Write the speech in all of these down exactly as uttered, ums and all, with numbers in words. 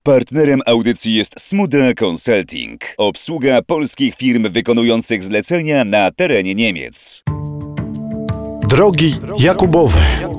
Partnerem audycji jest Smuda Consulting, obsługa polskich firm wykonujących zlecenia na terenie Niemiec. Drogi Jakubowe.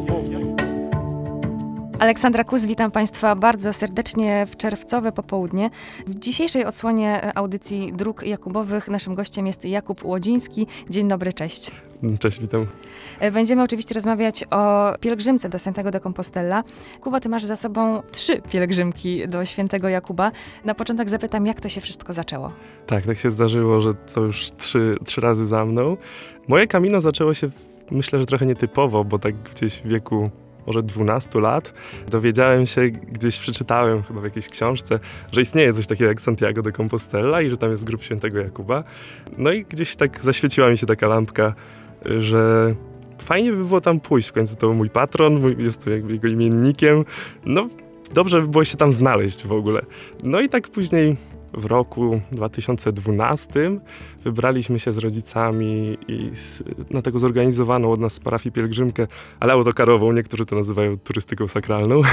Aleksandra Kus, witam Państwa bardzo serdecznie w czerwcowe popołudnie. W dzisiejszej odsłonie audycji Dróg Jakubowych naszym gościem jest Jakub Łodziński. Dzień dobry, cześć. Cześć, witam. Będziemy oczywiście rozmawiać o pielgrzymce do Santiago de Compostela. Kuba, ty masz za sobą trzy pielgrzymki do świętego Jakuba. Na początek zapytam, jak to się wszystko zaczęło? Tak, tak się zdarzyło, że to już trzy, trzy razy za mną. Moje Camino zaczęło się, myślę, że trochę nietypowo, bo tak gdzieś w wieku może dwunastu lat, dowiedziałem się, gdzieś przeczytałem chyba w jakiejś książce, że istnieje coś takiego jak Santiago de Compostela i że tam jest grób świętego Jakuba. No i gdzieś tak zaświeciła mi się taka lampka, że fajnie by było tam pójść. W końcu to był mój patron, mój, jest to jakby jego imiennikiem. No dobrze by było się tam znaleźć w ogóle. No i tak później w roku dwa tysiące dwunastym wybraliśmy się z rodzicami i z, na taką zorganizowaną od nas z parafii pielgrzymkę, ale autokarową, niektórzy to nazywają turystyką sakralną,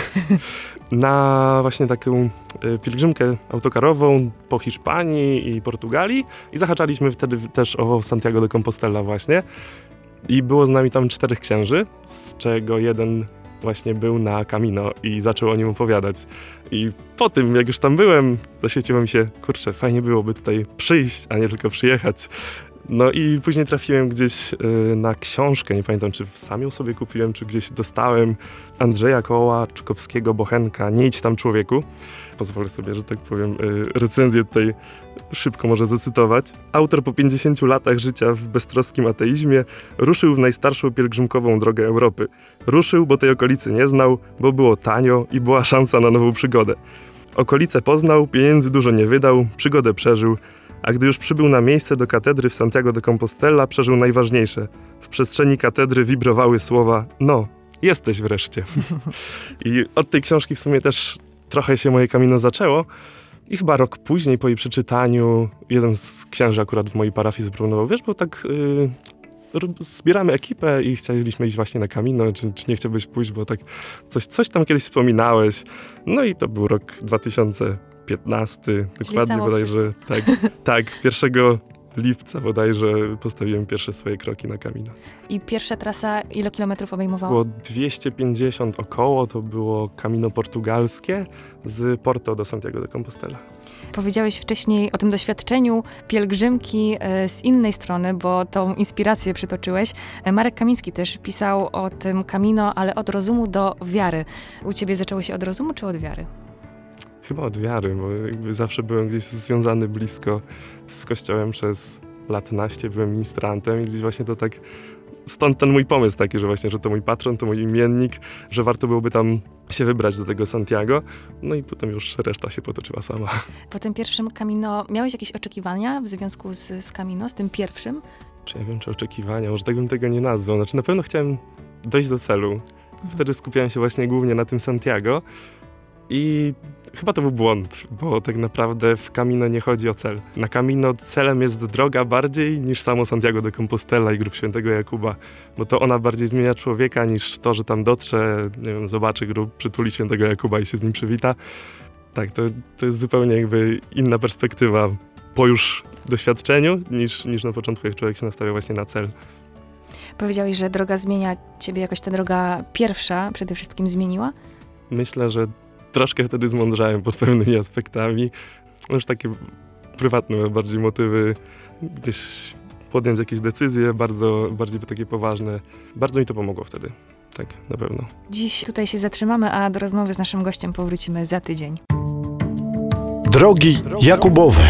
na właśnie taką y, pielgrzymkę autokarową po Hiszpanii i Portugalii i zahaczaliśmy wtedy też o Santiago de Compostela właśnie. I było z nami tam czterech księży, z czego jeden właśnie był na Camino i zaczął o nim opowiadać. I po tym, jak już tam byłem, zaświeciło mi się, kurczę, fajnie byłoby tutaj przyjść, a nie tylko przyjechać. No i później trafiłem gdzieś y, na książkę, nie pamiętam, czy sam ją sobie kupiłem, czy gdzieś dostałem, Andrzeja Kołaczkowskiego Bochenka, Nie idź tam człowieku. Pozwolę sobie, że tak powiem, y, recenzję tutaj szybko może zacytować. Autor po pięćdziesięciu latach życia w beztroskim ateizmie ruszył w najstarszą pielgrzymkową drogę Europy. Ruszył, bo tej okolicy nie znał, bo było tanio i była szansa na nową przygodę. Okolice poznał, pieniędzy dużo nie wydał, przygodę przeżył, a gdy już przybył na miejsce do katedry w Santiago de Compostela, przeżył najważniejsze. W przestrzeni katedry wibrowały słowa: no, jesteś wreszcie. I od tej książki w sumie też trochę się moje Camino zaczęło. I chyba rok później, po jej przeczytaniu, jeden z księży akurat w mojej parafii zaproponował, wiesz, bo tak yy, zbieramy ekipę i chcieliśmy iść właśnie na Camino, czy, czy nie chciałbyś pójść, bo tak coś, coś tam kiedyś wspominałeś. No i to był rok dwa tysiące piętnasty, dokładnie bodajże, tak, tak, pierwszego lipca bodajże postawiłem pierwsze swoje kroki na Camino. I pierwsza trasa ile kilometrów obejmowała? Było dwieście pięćdziesiąt około, to było Camino portugalskie z Porto do Santiago de Compostela. Powiedziałeś wcześniej o tym doświadczeniu pielgrzymki z innej strony, bo tą inspirację przytoczyłeś. Marek Kamiński też pisał o tym Camino, ale od rozumu do wiary. U ciebie zaczęło się od rozumu czy od wiary? Chyba od wiary, bo jakby zawsze byłem gdzieś związany blisko z kościołem przez lat naście, byłem ministrantem i gdzieś właśnie to tak, stąd ten mój pomysł taki, że właśnie, że to mój patron, to mój imiennik, że warto byłoby tam się wybrać do tego Santiago, no i potem już reszta się potoczyła sama. Po tym pierwszym Camino miałeś jakieś oczekiwania w związku z, z Camino, z tym pierwszym? Czy ja wiem, czy oczekiwania, może tak bym tego nie nazwał, znaczy na pewno chciałem dojść do celu. Mhm. Wtedy skupiałem się właśnie głównie na tym Santiago. I chyba to był błąd, bo tak naprawdę w Camino nie chodzi o cel. Na Camino celem jest droga bardziej niż samo Santiago de Compostela i grób świętego Jakuba, bo to ona bardziej zmienia człowieka niż to, że tam dotrze, nie wiem, zobaczy grób, przytuli świętego Jakuba i się z nim przywita. Tak, to, to jest zupełnie jakby inna perspektywa po już doświadczeniu niż, niż na początku, jak człowiek się nastawia właśnie na cel. Powiedziałeś, że droga zmienia ciebie, jakoś ta droga pierwsza przede wszystkim zmieniła? Myślę, że troszkę wtedy zmądrzałem pod pewnymi aspektami. Już takie prywatne bardziej motywy, gdzieś podjąć jakieś decyzje, bardzo, bardziej takie poważne. Bardzo mi to pomogło wtedy. Tak, na pewno. Dziś tutaj się zatrzymamy, a do rozmowy z naszym gościem powrócimy za tydzień. Drogi Jakubowe.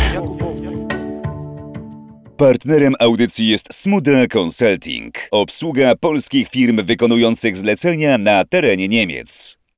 Partnerem audycji jest Smuda Consulting, obsługa polskich firm wykonujących zlecenia na terenie Niemiec.